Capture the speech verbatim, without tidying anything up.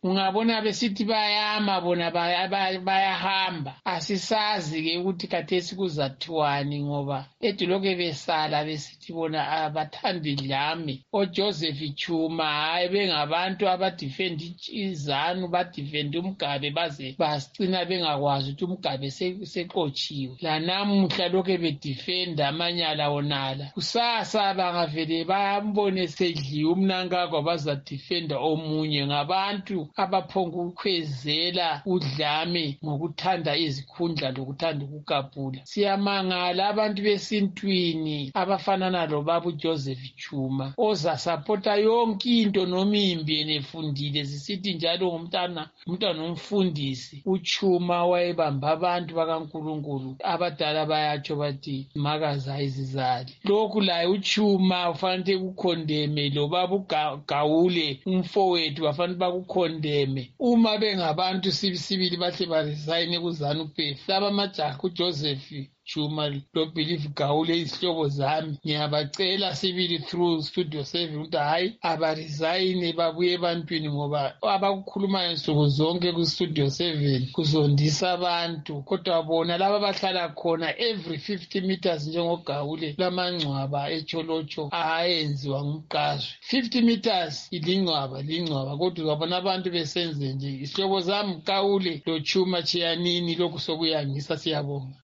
ungabona besithi bayama bona bayahamba. Asisazi-ke ukuthi khathesi kuzathiwani ngoba edilokhu besala besithi bona abathandi dlame. OJoseph Chuma hayi bengabantu abadefend izanu badefend umgabe baze basicina bengakwazi ukuthi umgabe seqotshiwe. Lanamuhla lokhu bedefenda amanyala wonala. Kusasa bangavele bambone sedliwe umnankagwa bazadefenda omunye. Ngabantu abaphonga ukukhwezela udlame ngokuthanda izikhundla lokuthanda ukukapula. Siyamangala abantu besintwini abafanana lobaba uJoseph Chuma ozasapota yonke into noma imbi nefundile zisithi njalo ngumntana umntwana omfundisi. uChuma wayebamba abantu bakaNkulunkulu abadala bayatsho bathi makaza izizali. Lokhu laye uChuma ufanele ukukhondeme lobaba uGawule umfowethu bafanele bakukhondeme. Uma bengabantu sibisibili bahle baresign kuzanu P F laba majaha uJoseph Chuma lo Believe Gawule izihlobo zami ngiyabacela sibili through studio seven ukuthi hayi abaresign babuye ebantwini ngoba abakukhulumayo insuku zonke ku studio seven kuzondisa abantu. Kodwa bona laba bahlala khona every fifty meters njengogawule lamangcwaba eCholocho ayenziwa ngumqazwe. fifty meters ilingcwaba lingcwaba kodwa uzabona abantu besenze nje. Isihlobo zami Gawule lo Chuma Chiyanini lokhu sokuyangisa. Siyabonga.